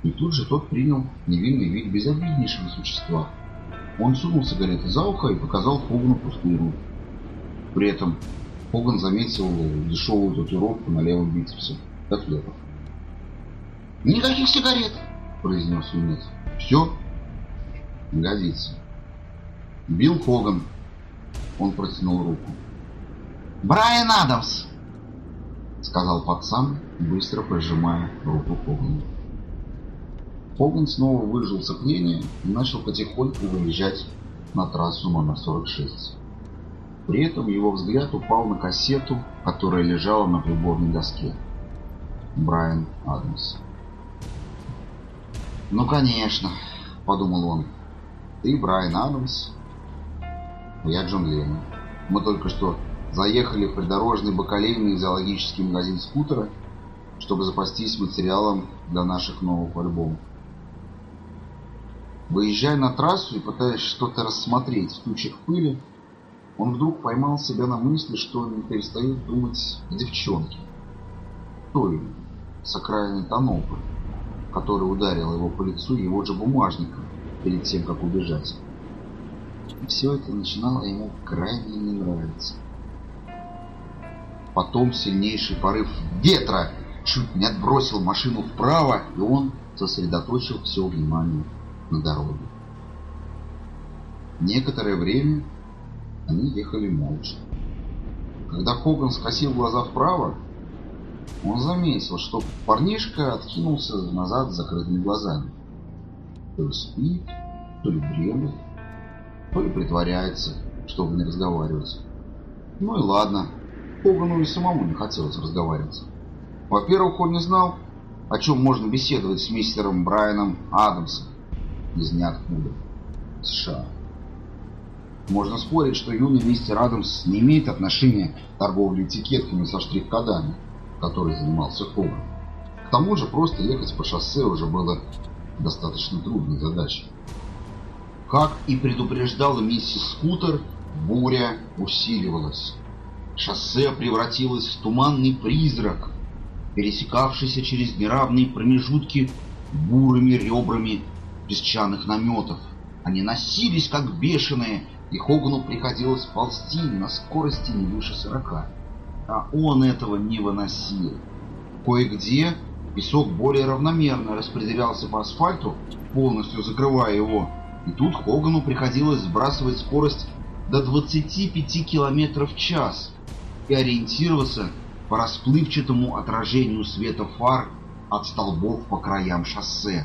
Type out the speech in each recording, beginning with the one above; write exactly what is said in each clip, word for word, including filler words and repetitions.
И тут же тот принял невинный вид безобиднейшего существа. Он сунул сигареты за ухо и показал Хогану пустую руку. При этом Хоган заметил дешевую татуировку на левом бицепсе. Так лепо. «Никаких сигарет!» — произнес юнец. «Все? Не годится». Билл Хоган. Он протянул руку. «Брайан Адамс!» — сказал пацан, быстро прижимая руку Хогану. Хоган снова выжил сокление и начал потихоньку выезжать на трассу номер сорок шесть. При этом его взгляд упал на кассету, которая лежала на приборной доске. Брайан Адамс. «Ну, конечно», — подумал он. «Ты Брайан Адамс, а я Джон Леннон. Мы только что заехали в придорожный бакалейный зоологический магазин скутера, чтобы запастись материалом для наших новых альбомов. Выезжая на трассу и пытаясь что-то рассмотреть в тучах пыли, он вдруг поймал себя на мысли, что не перестает думать о девчонке, той с окраины Тонополя, которая ударила его по лицу его же бумажником перед тем, как убежать. И все это начинало ему крайне не нравиться. Потом сильнейший порыв ветра чуть не отбросил машину вправо, и он сосредоточил все внимание на дороге. Некоторое время они ехали молча. Когда Хоган скосил глаза вправо, он заметил, что парнишка откинулся назад с закрытыми глазами. То ли спит, то ли дремлет, то ли притворяется, чтобы не разговаривать. Ну и ладно, Хогану и самому не хотелось разговаривать. Во-первых, он не знал, о чем можно беседовать с мистером Брайаном Адамсом из ниоткуда, США. Можно спорить, что юный мистер Адамс не имеет отношения к торговле этикетками со штрих-кодами, которой занимался Хоган. К тому же просто ехать по шоссе уже было достаточно трудной задачей. Как и предупреждала миссис Скутер, буря усиливалась. Шоссе превратилось в туманный призрак, пересекавшийся через неравные промежутки бурыми ребрами песчаных наметов. Они носились как бешеные, и Хогану приходилось ползти на скорости не выше сорока. А он этого не выносил. Кое-где песок более равномерно распределялся по асфальту, полностью закрывая его, и тут Хогану приходилось сбрасывать скорость до двадцати пяти километров в час и ориентироваться по расплывчатому отражению света фар от столбов по краям шоссе.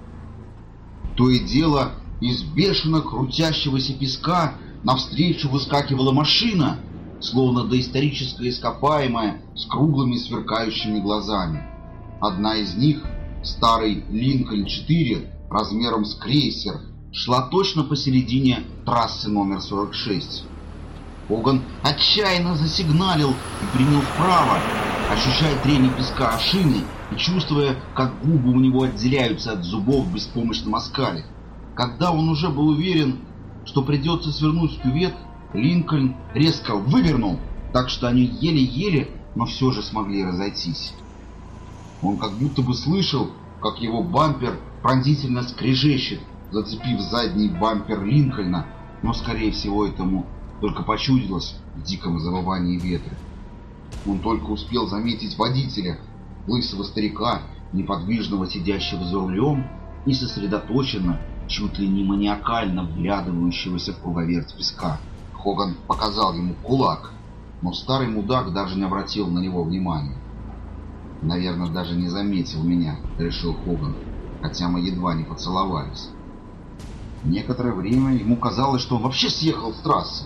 То и дело, из бешено крутящегося песка навстречу выскакивала машина, словно доисторическое ископаемое с круглыми сверкающими глазами. Одна из них, старый Линкольн четыре, размером с крейсер, шла точно посередине трассы номер сорок шесть. Хоган отчаянно засигналил и принял вправо, ощущая трение песка о шины и чувствуя, как губы у него отделяются от зубов в беспомощном оскале. Когда он уже был уверен, что придется свернуть в кювет, Линкольн резко вывернул, так что они еле-еле, но все же смогли разойтись. Он как будто бы слышал, как его бампер пронзительно скрежещет, зацепив задний бампер Линкольна, но, скорее всего, этому только почудилось в диком завывании ветра. Он только успел заметить водителя, лысого старика, неподвижного сидящего за рулем и сосредоточенно, чуть ли не маниакально вглядывающегося в круговерть песка. Хоган показал ему кулак, но старый мудак даже не обратил на него внимания. «Наверное, даже не заметил меня», — решил Хоган, хотя мы едва не поцеловались. Некоторое время ему казалось, что он вообще съехал с трассы.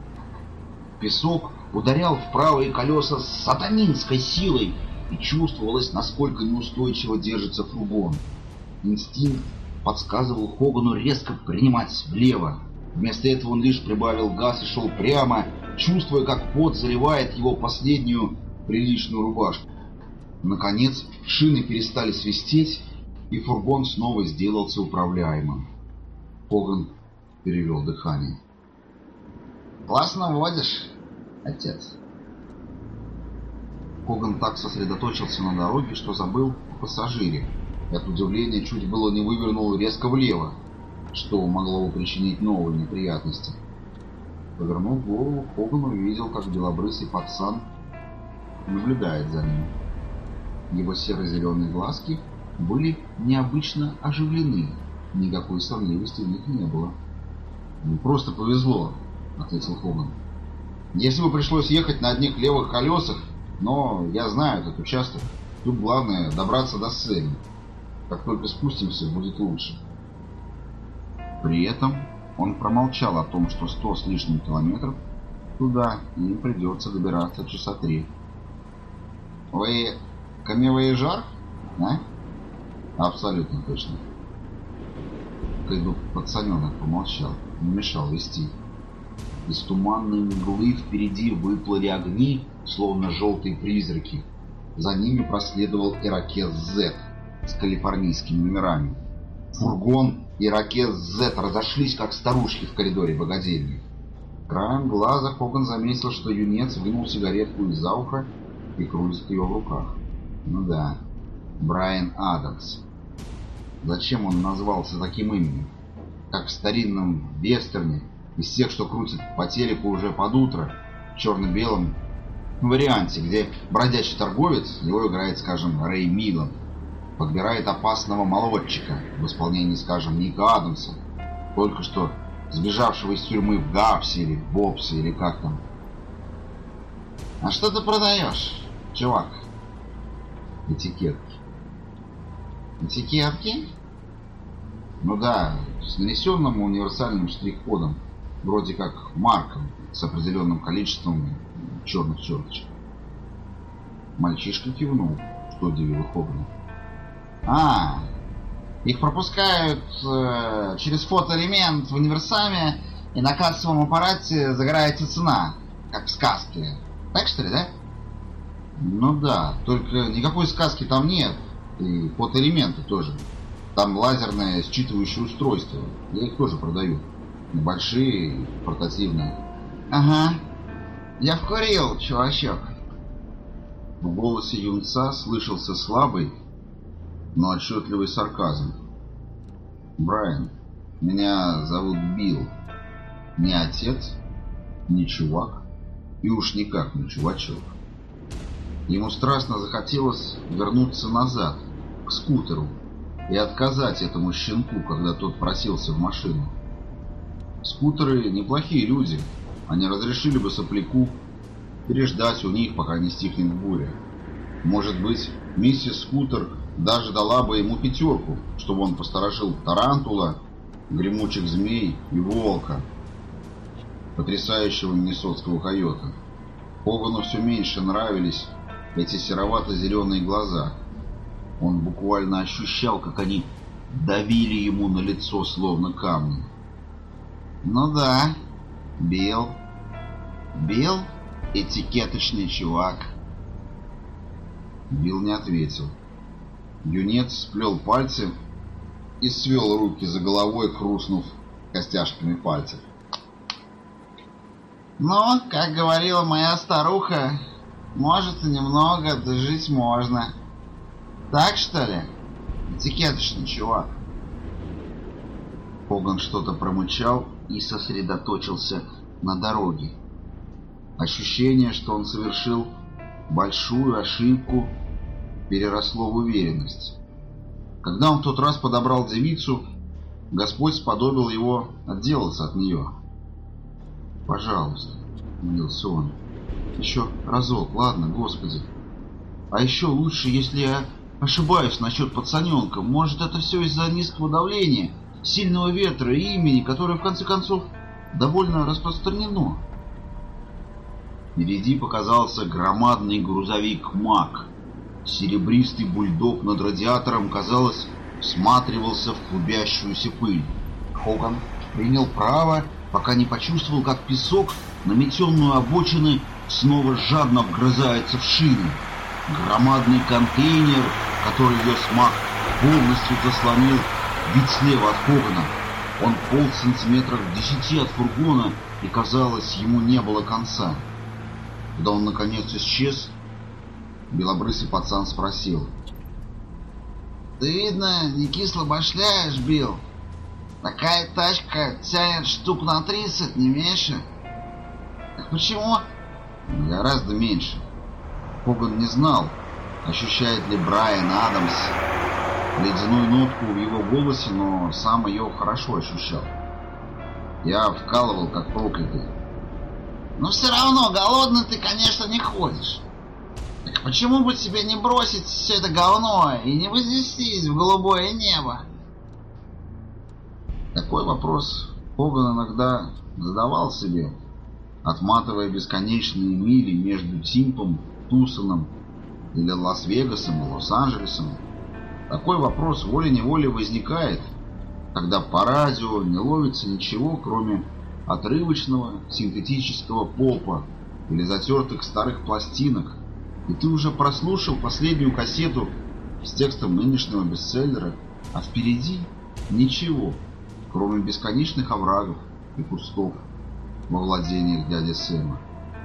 Песок ударял в правые колеса с сатанинской силой, и чувствовалось, насколько неустойчиво держится фургон. Инстинкт подсказывал Хогану резко принимать влево. Вместо этого он лишь прибавил газ и шел прямо, чувствуя, как пот заливает его последнюю приличную рубашку. Наконец, шины перестали свистеть, и фургон снова сделался управляемым. Хоган перевел дыхание. «Классно водишь, отец». Хоган так сосредоточился на дороге, что забыл о пассажире, и от удивления чуть было не вывернул резко влево, что могло бы причинить новые неприятности. Повернув голову, Хоган увидел, как белобрысый пацан наблюдает за ним. Его серо-зеленые глазки были необычно оживлены, никакой сонливости в них не было. «Мне просто повезло», — ответил Хоган. «Если бы пришлось ехать на одних левых колесах, но я знаю этот участок, тут главное добраться до цели. Как только спустимся, будет лучше». При этом он промолчал о том, что сто с лишним километров туда им придется добираться часа три. «Вы камевояжер, да?» «Абсолютно точно». Пацаненок помолчал, не мешал вести. Из туманной мглы впереди выплыли огни, словно желтые призраки. За ними проследовал Ирокез Z с калифорнийскими номерами. Фургон и Ирокез Z разошлись, как старушки в коридоре богадельни. Краем глаза Хоган заметил, что юнец вынул сигаретку из-за уха и крутит ее в руках. Ну да, Брайан Адамс. Зачем он назвался таким именем? Как в старинном вестерне, из тех, что крутят по телеку уже под утро, в черно-белом варианте, где бродячий торговец, его играет, скажем, Рэй Миллан, подбирает опасного молодчика в исполнении, скажем, Ника Адамса, только что сбежавшего из тюрьмы в Гапсе или в Бобсе, или как там. «А что ты продаешь, чувак?» «Этикетки». «Этикетки?» «Ну да, с нанесенным универсальным штрих-кодом, вроде как марком, с определенным количеством черных черточек». Мальчишка кивнул, что удивило Хогана. «А, их пропускают э, через фотоэлемент в универсаме, и на кассовом аппарате загорается цена, как в сказке. Так что ли, да?» «Ну да, только никакой сказки там нет, и фотоэлементы тоже. Там лазерное считывающее устройство, я их тоже продаю. Небольшие, портативные». «Ага, я вкурил, чувачок». В голосе юнца слышался слабый, но отчетливый сарказм. «Брайан, меня зовут Билл. Не отец, не чувак, и уж никак не чувачок». Ему страстно захотелось вернуться назад, к скутеру, и отказать этому щенку, когда тот просился в машину. Скутеры неплохие люди, они разрешили бы сопляку переждать у них, пока не стихнет буря. Может быть, миссис Скутер даже дала бы ему пятерку, чтобы он посторожил тарантула, гремучих змей и волка, потрясающего миннесотского койота. Хогану все меньше нравились эти серовато-зеленые глаза. Он буквально ощущал, как они давили ему на лицо, словно камни. «Ну да, Билл. Билл — этикеточный чувак». Билл не ответил. Юнец сплел пальцы и свел руки за головой, хрустнув костяшками пальцев. «Ну, как говорила моя старуха, может и немного, да жить можно. Так что ли, этикеточный чувак?» Хоган что-то промычал и сосредоточился на дороге. Ощущение, что он совершил большую ошибку, переросло в уверенность. Когда он в тот раз подобрал девицу, Господь сподобил его отделаться от нее. «Пожалуйста», — молился он, — «еще разок, ладно, Господи. А еще лучше, если я ошибаюсь насчет пацаненка. Может, это все из-за низкого давления, сильного ветра и имени, которое, в конце концов, довольно распространено». Впереди показался громадный грузовик «Мак». Серебристый бульдог над радиатором, казалось, всматривался в клубящуюся пыль. Хоган принял право, пока не почувствовал, как песок, наметенную обочины, снова жадно вгрызается в шины. Громадный контейнер, который вез Мак, полностью заслонил вид слева от Хогана. Он полз сантиметров в десяти от фургона, и, казалось, ему не было конца. Когда он наконец исчез, белобрысый пацан спросил: Ты, видно, не кисло башляешь, Билл. Такая тачка тянет штук на тридцать, не меньше. Так почему? Гораздо меньше. Хоган не знал, ощущает ли Брайан Адамс ледяную нотку в его голосе, но сам ее хорошо ощущал. Я вкалывал как проклятый. Но все равно голодный ты, конечно, не ходишь. Так почему бы тебе не бросить все это говно и не вознестись в голубое небо? Такой вопрос Хоган иногда задавал себе, отматывая бесконечные мили между Тимпом, Тусоном или Лас-Вегасом и Лос-Анджелесом. Такой вопрос волей-неволей возникает, когда по радио не ловится ничего, кроме отрывочного синтетического попа или затертых старых пластинок, и ты уже прослушал последнюю кассету с текстом нынешнего бестселлера, а впереди ничего, кроме бесконечных оврагов и кустов во владениях дяди Сэма.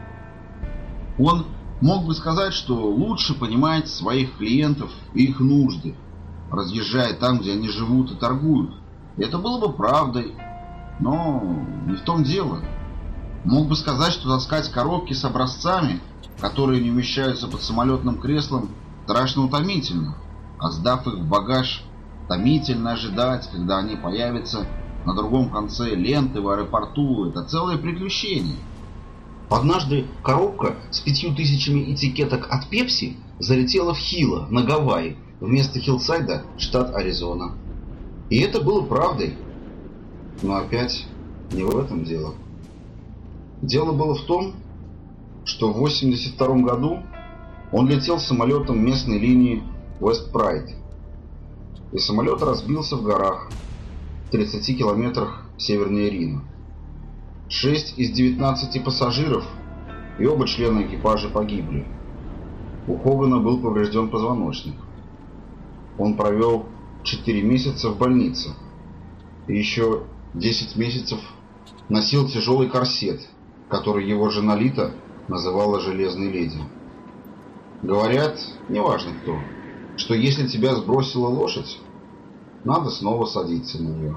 Он мог бы сказать, что лучше понимает своих клиентов и их нужды, разъезжая там, где они живут и торгуют. И это было бы правдой, но не в том дело. Мог бы сказать, что таскать коробки с образцами, которые не умещаются под самолетным креслом, страшно утомительно, а сдав их в багаж, томительно ожидать, когда они появятся на другом конце ленты в аэропорту. Это целое приключение. Однажды коробка с пятью тысячами этикеток от Пепси залетела в Хило, на Гавайи, вместо Хиллсайда, штат Аризона. И это было правдой. Но опять не в этом дело. Дело было в том, что в восемьдесят втором году он летел самолетом местной линии West Pride. И самолет разбился в горах в тридцати километрах севернее Рино. Шесть из девятнадцати пассажиров и оба члена экипажа погибли. У Хогана был поврежден позвоночник. Он провел четыре месяца в больнице и еще десять месяцев носил тяжелый корсет, который его жена Лита называла «железной леди». Говорят, неважно кто, что если тебя сбросила лошадь, надо снова садиться на нее.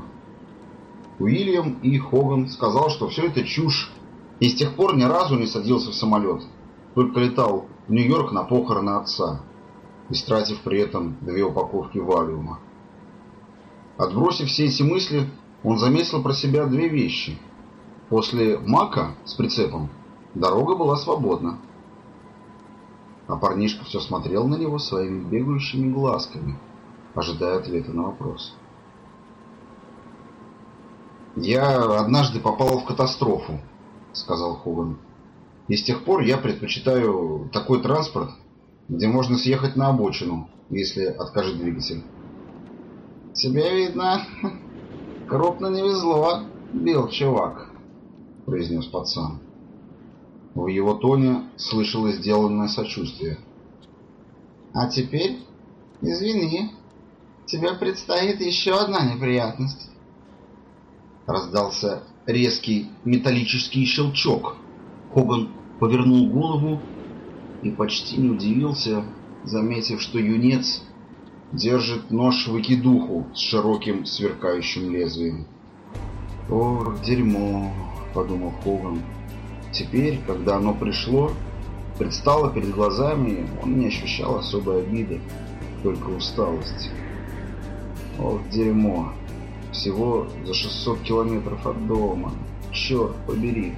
Уильям И. Хоган сказал, что все это чушь, и с тех пор ни разу не садился в самолет, только летал в Нью-Йорк на похороны отца, истратив при этом две упаковки валиума. Отбросив все эти мысли, он заметил про себя две вещи. После Мака с прицепом дорога была свободна, а парнишка все смотрел на него своими бегающими глазками, ожидая ответа на вопрос. «Я однажды попал в катастрофу», — сказал Хоган. «И с тех пор я предпочитаю такой транспорт, где можно съехать на обочину, если откажет двигатель». «Тебе, видно, крупно не везло, Билл, чувак», — произнес пацан. В его тоне слышалось сделанное сочувствие. «А теперь, извини, тебе предстоит еще одна неприятность». Раздался резкий металлический щелчок. Хоган повернул голову и почти не удивился, заметив, что юнец держит нож-выкидуху с широким сверкающим лезвием. «Ох, дерьмо», — подумал Хоган. Теперь, когда оно пришло, предстало перед глазами, он не ощущал особой обиды, только усталость. «Ох, дерьмо. Всего за шестьсот километров от дома. Черт побери».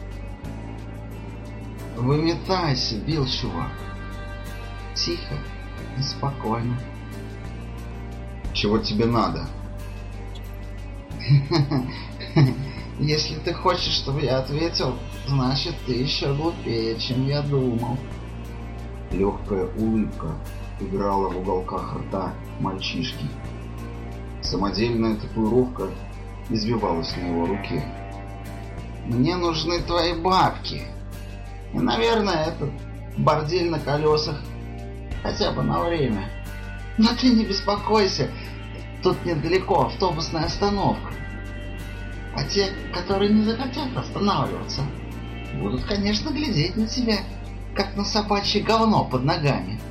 «Выметайся, Билл, чувак. Тихо и спокойно». «Чего тебе надо?» «Если ты хочешь, чтобы я ответил, значит, ты еще глупее, чем я думал». Легкая улыбка играла в уголках рта мальчишки. Самодельная татуировка извивалась на его руке. «Мне нужны твои бабки. И, наверное, этот бордель на колесах хотя бы на время. Но ты не беспокойся, тут недалеко автобусная остановка. А те, которые не захотят останавливаться, будут, конечно, глядеть на тебя, как на собачье говно под ногами.